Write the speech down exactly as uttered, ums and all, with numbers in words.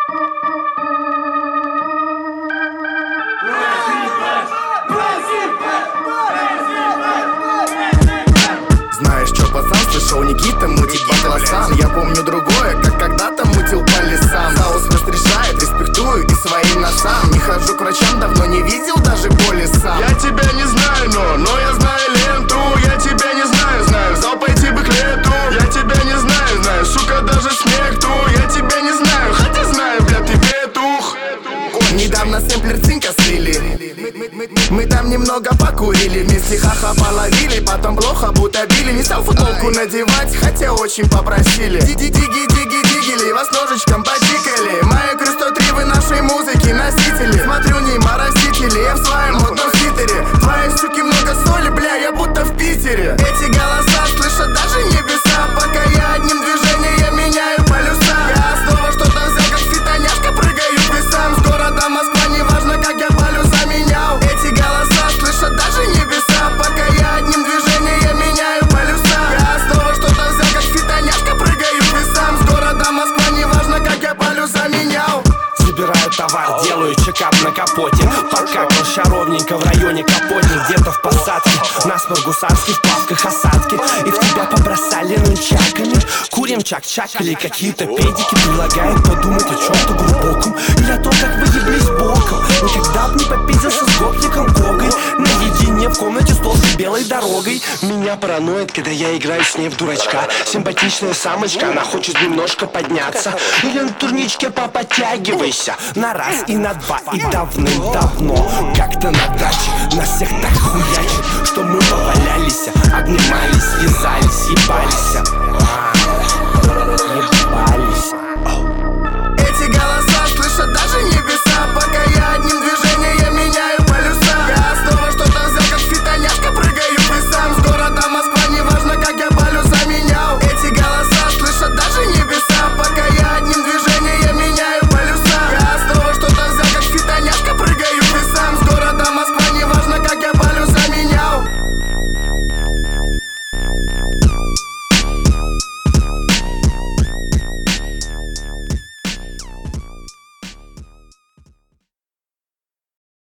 Знаешь чё, пацан, слышал, Никита мутит батласан. Я помню другое, как когда-то мутил по лесам. Хаос разрешает, респектую и своим носам. Не хожу к врачам, давно не видел даже по лесам. Я тебя не знаю, но, но я знаю ленту. Я тебя не знаю, знаю, в зал пойти бы к лету. Я тебя не знаю, знаю, сука, даже смех ту. Я тебя не знаю, хотя знаю, бля, ты петух. Недавно сэмплер цинка слили. Мы там немного покурили, вместе ха-ха половили. Потом плохо будто били. Не стал футболку надевать, хотя очень попросили. Диги-диги-диги-дигили, вас ножичком потикали. Мои крестотривы нашей музыки носители. Смотрю, не моросители, я в своем модном свитере. Твоей суки много соли, бля, я будто в Питере. Эти голоса слышат даже небеса. Пока я одним движением меняю полюса. Я снова что-то взял, как фитоняшка, прыгаю к весам. С города Москва, неважно, как я полюса менял. Эти голоса слышат даже небеса. Пока я одним движением меняю полюса. Я снова что-то взял, как фитоняшка, прыгаю к весам. С города Москва, неважно, как я полюса менял. Собираю товар, делаю чекап на капоте. Покакал ща ровненько в районе Капотни. Где-то в посадке, насморк гусарский, в плавках осадки. И в тебя побросали нунчаками. Курим чак-чак или какие-то педики. Предлагают подумать о чем-то глубоком. Или о том, как вы еблись боком. Никогда б не попиздился с гопником Гогой. Наедине в комнате с толстой белой дорогой. Меня параноид, когда я играю с ней в дурачка. Симпатичная самочка, она хочет немножко подняться. Или на турничке поподтягивайся. На раз и на два, и давным-давно. Как-то на даче нас всех так хуячит, что мы повалялись, обнимались, вязались, ебались.